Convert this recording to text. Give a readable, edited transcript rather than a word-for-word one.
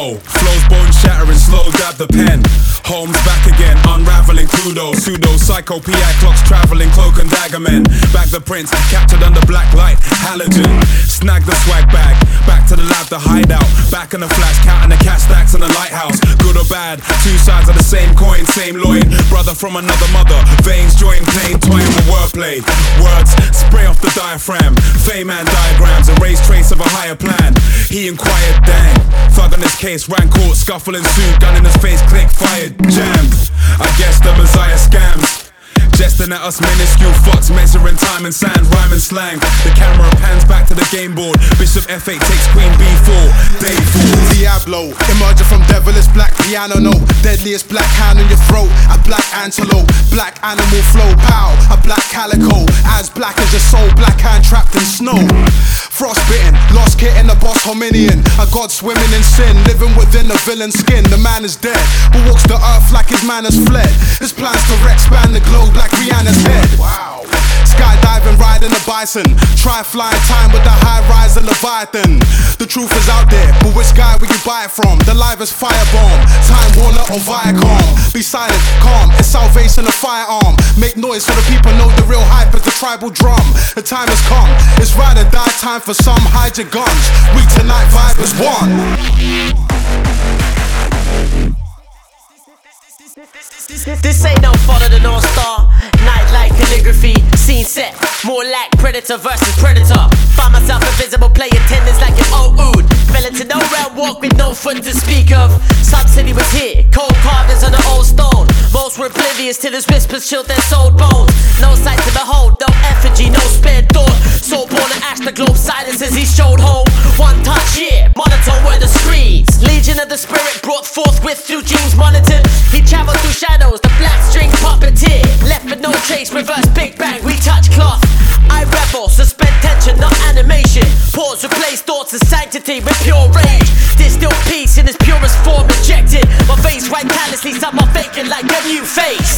Whoa, flows bone shattering, slow dab the pen. Holmes back again, unraveling kudos. Pseudo psycho PI clocks traveling, cloak and dagger men. Back the prince, captured under black light, halogen. Snag the swag bag, back to the lab, the hideout. Back in the flash, counting the cash stacks in the lighthouse. Good or bad, two sides of the same coin, same loin. Brother from another mother, veins join, plain toying with wordplay. Words spray off the diaphragm, fame and diagrams, erase trace of a higher plan. He inquired, dang, thug on his case, ran court, scuffle ensued, gun in his face, click, fired, jammed. I guess the Messiah scams. Jesting at us minuscule fucks, measuring time and sand, rhyme and slang. The camera pans back to the game board. Bishop F8 takes Queen B4, day 4. Diablo, emerging from devilish black piano note. Deadliest black hand in your throat. A black antelope, black animal flow. Pow, a black calico. As black as your soul, black hand trapped in snow. Frostbitten, lost kit in the boss hominian. A god swimming in sin, living within the villain's skin. The man is dead, but walks the earth like his man has fled. His plans to expand the globe like Rihanna's head. Wow. Skydiving, riding a bison. Try flying time with the high rise and Leviathan. The truth is out there, but which guy will you buy it from? The live is firebomb, Time Warner or Viacom. Be silent, calm, it's salvation a firearm. Make noise so the people know the real hype is the tribal drum. The time has come, it's ride or die time for some. Hide your guns, we tonight vibe is one. This ain't no fault of the North Star. Night like calligraphy, scene set, more like predator versus predator. Find myself invisible, play attendance like an old ood. Fell into no round walk with no foot to speak of. Some city was here, cold carvings on the old stone. Most were oblivious till his whispers chilled their soul bones. No sight to behold, no effigy, no spare thought. Soul born to ash, the globe silence as he showed home. One touch, yeah, monotone were the screens. Legion of the spirit brought forth with through genes monitored. He traveled through shadows, the black string puppeteer. Left with no trace, reverse big bang, retouch cloth. I rebel, suspend tension, not animation. Pause, replace thoughts of sanctity with pure rage. Distill peace in its purest form, ejected. My face right callously, some are faking like a new face.